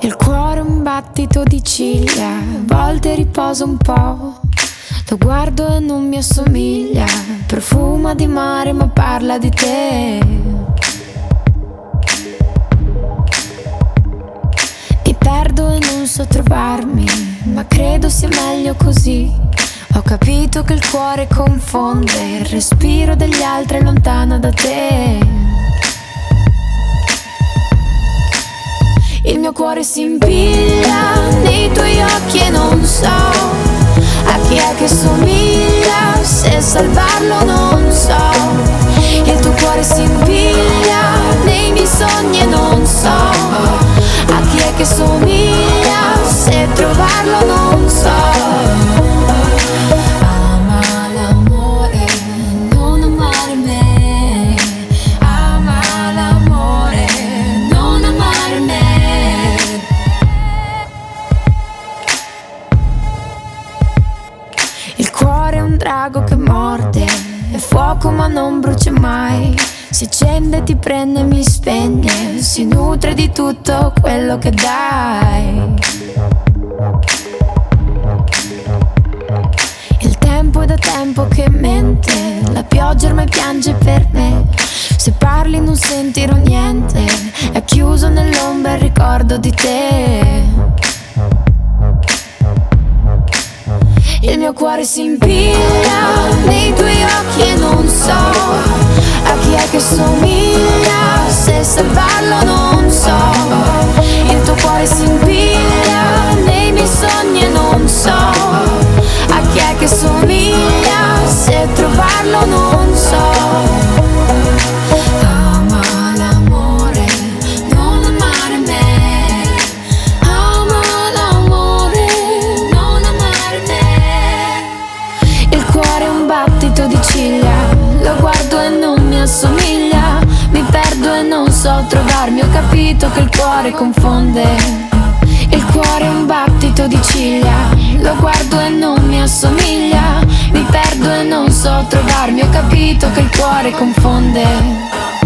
Il cuore è un battito di ciglia, a volte riposa un po'. Lo guardo e non mi assomiglia, profuma di mare ma parla di te. Mi perdo e non so trovarmi, ma credo sia meglio così. Ho capito che il cuore confonde, il respiro degli altri è lontano da te. Il mio cuore si impiglia nei tuoi occhi e non so a chi è che somiglia, se salvarlo non so. Il tuo cuore si impiglia nei miei sogni e non so a chi è che somiglia, se trovarlo non so. Ama l'amore, non amare me. Ama l'amore, non amare me. Il cuore è un drago che morde, è fuoco ma non brucia mai. Si accende, ti prende, mi spegne, si nutre di tutto quello che dai. Il tempo è da tempo che mente, la pioggia ormai piange per me. Se parli non sentirò niente, è chiuso nell'ombra il ricordo di te. Il mio cuore si impiglia nei tuoi occhi e non so a chi è che somiglia, se salvarlo non so. Il tuo cuore si impiglia nei miei sogni e non so a chi è che somiglia, se trovarlo non so. Ama l'amore, non amare me. Ama l'amore, non amare me. Il cuore è un battito di ciglia, lo guardo e non mi assomiglia. Mi perdo e non so trovarmi, ho capito che il cuore confonde. Il cuore è un battito di ciglia, lo guardo e non mi assomiglia. Mi perdo e non so trovarmi, ho capito che il cuore confonde.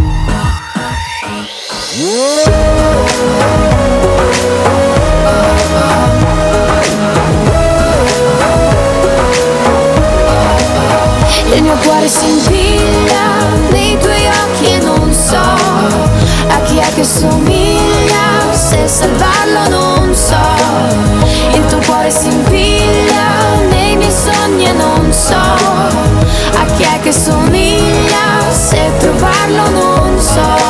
Il mio cuore si impiglia nei tuoi occhi e non so a chi è che somiglia, se salvarlo non so. Il tuo cuore si impiglia nei miei sogni e non so a chi è che somiglia, se trovarlo non so.